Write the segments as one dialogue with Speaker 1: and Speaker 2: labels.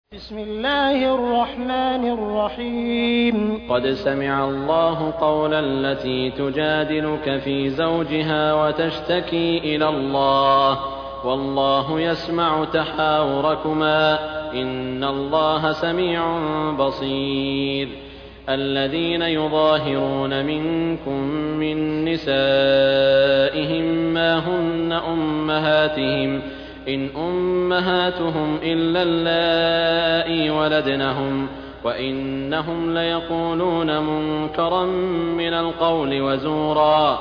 Speaker 1: بسم الله الرحمن الرحيم.
Speaker 2: قد سمع الله قول التي تجادلك في زوجها وتشتكي إلى الله والله يسمع تحاوركما إن الله سميع بصير. الذين يظاهرون منكم من نسائهم ما هن أمهاتهم إن أمهاتهم إلا اللائي ولدنهم وإنهم ليقولون منكرا من القول وزورا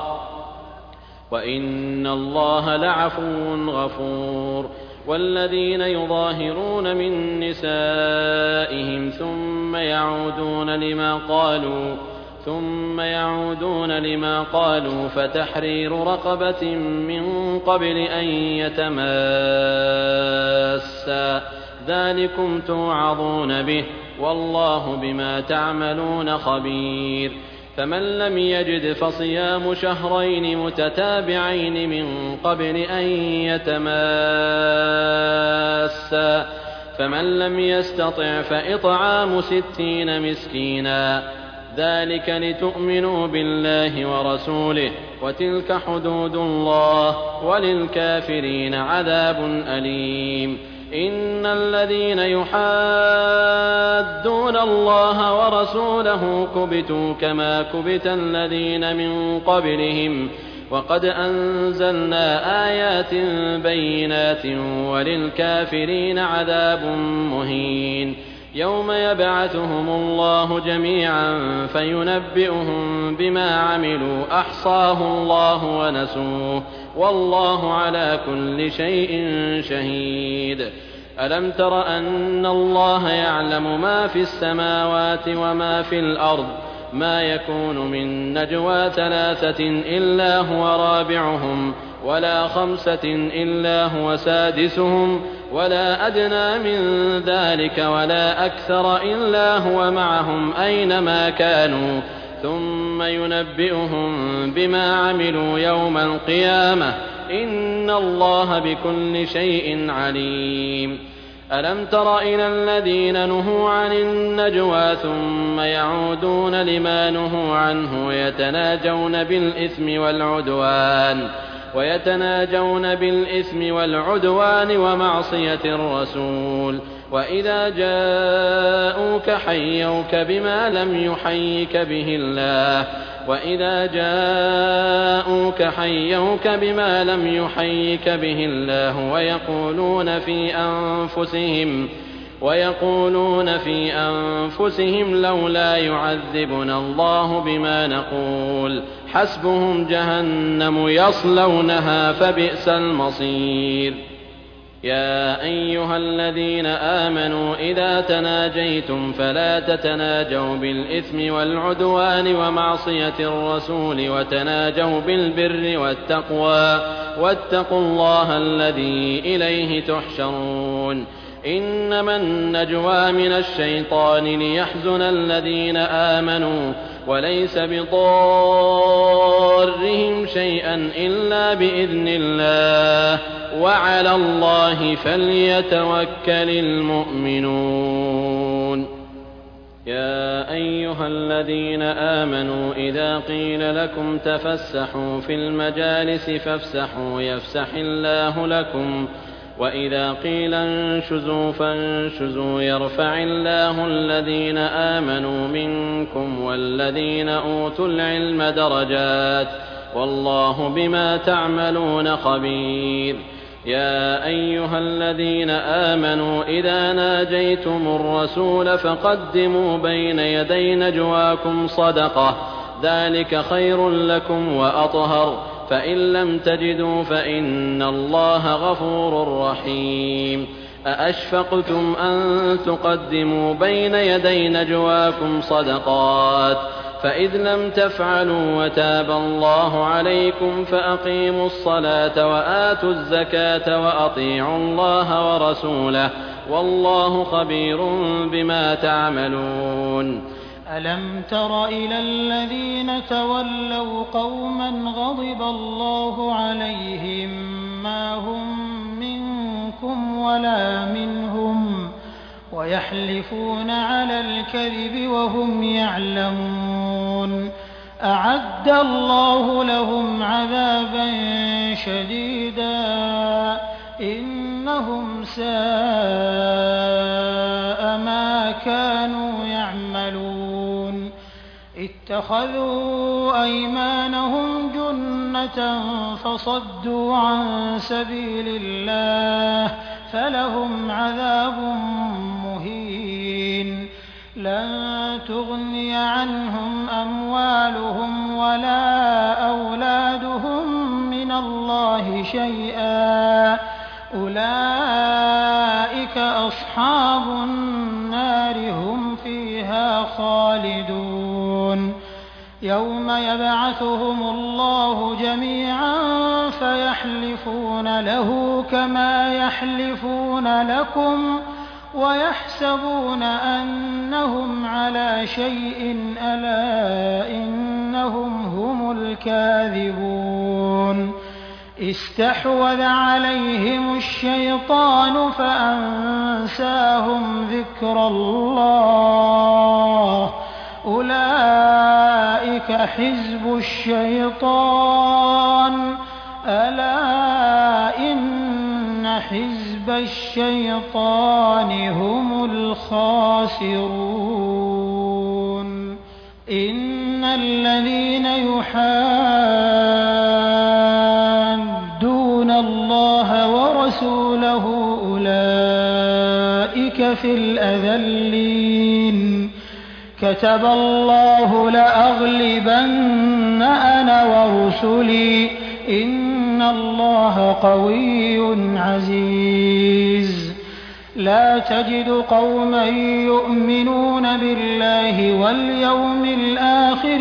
Speaker 2: وإن الله لعفو غفور. والذين يظاهرون من نسائهم ثم يعودون لما قالوا فتحرير رقبة من قبل أن يتماسا ذلكم توعظون به والله بما تعملون خبير. فمن لم يجد فصيام شهرين متتابعين من قبل أن يتماسا فمن لم يستطع فإطعام 60 مسكينا ذلك لتؤمنوا بالله ورسوله وتلك حدود الله وللكافرين عذاب أليم. إن الذين يحادون الله ورسوله كبتوا كما كبت الذين من قبلهم وقد أنزلنا آيات بينات وللكافرين عذاب مهين. يوم يبعثهم الله جميعا فينبئهم بما عملوا أحصاه الله ونسوه والله على كل شيء شهيد. ألم تر أن الله يعلم ما في السماوات وما في الأرض ما يكون من نجوى 3 إلا هو رابعهم ولا 5 إلا هو سادسهم ولا أدنى من ذلك ولا أكثر إلا هو معهم أينما كانوا ثم ينبئهم بما عملوا يوم القيامة إن الله بكل شيء عليم. ألم تر إلى الذين نهوا عن النجوى ثم يعودون لما نهوا عنه ويتناجون بالإثم والعدوان ومعصية الرسول وإذا جاءوك حيوك بما لم يحيك به الله ويقولون في أنفسهم لولا يعذبنا الله بما نقول حسبهم جهنم يصلونها فبئس المصير. يا أيها الذين آمنوا إذا تناجيتم فلا تتناجوا بالإثم والعدوان ومعصية الرسول وتناجوا بالبر والتقوى واتقوا الله الذي إليه تحشرون. إنما النجوى من الشيطان ليحزن الذين آمنوا وليس بضارهم شيئا إلا بإذن الله وعلى الله فليتوكل المؤمنون. يا أيها الذين آمنوا إذا قيل لكم تفسحوا في المجالس فافسحوا يفسح الله لكم وإذا قيل انشزوا فانشزوا يرفع الله الذين آمنوا منكم والذين أوتوا العلم درجات والله بما تعملون خبير. يا أيها الذين آمنوا إذا ناجيتم الرسول فقدموا بين يدي نجواكم صدقة ذلك خير لكم وأطهر فإن لم تجدوا فإن الله غفور رحيم. أأشفقتم أن تقدموا بين يدي نجواكم صدقات فإذ لم تفعلوا وتاب الله عليكم فأقيموا الصلاة وآتوا الزكاة وأطيعوا الله ورسوله والله خبير بما تعملون.
Speaker 1: ألم تر إلى الذين تولوا قوما غضب الله عليهم ما هم منكم ولا منهم ويحلفون على الكذب وهم يعلمون أعد الله لهم عذابا شديدا إنهم ساء ما كانوا يعملون اتخذوا أيمانهم جنة فصدوا عن سبيل الله فلهم عذاب مهين لن تغني عنهم أموالهم ولا أولادهم من الله شيئا أولئك أصحاب النار هم فيها خالدون يوم يبعثهم الله جميعا فيحلفون له كما يحلفون لكم ويحسبون أنهم على شيء ألا إنهم هم الكاذبون استحوذ عليهم الشيطان فأنساهم ذكر الله أولئك حزب الشيطان ألا إن حزب الشيطان هم الخاسرون إن الذين يحادون الله ورسوله أولئك في الأذلين كتب الله لأغلبن أنا ورسلي إن الله قوي عزيز لا تجد قوما يؤمنون بالله واليوم الآخر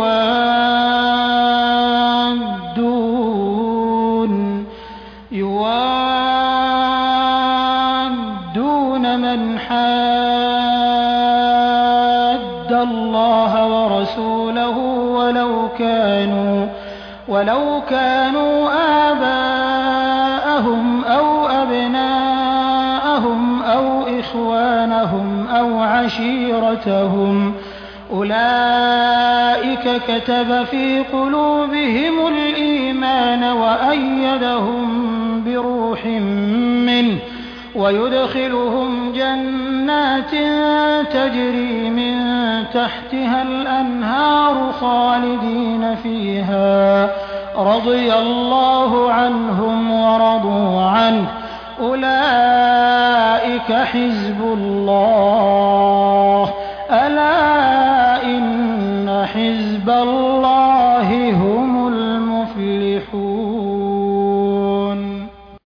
Speaker 1: يوادون من حاد الله ورسوله ولو كانوا آباءهم أو أبناءهم أو إخوانهم أو عشيرتهم أولئك كتب في قلوبهم الإيمان وأيدهم بروح منه ويدخلهم جنات تجري من تحتها الأنهار خالدين فيها رضي الله عنهم ورضوا عنه أولئك حزب الله ألا إن حزب الله هم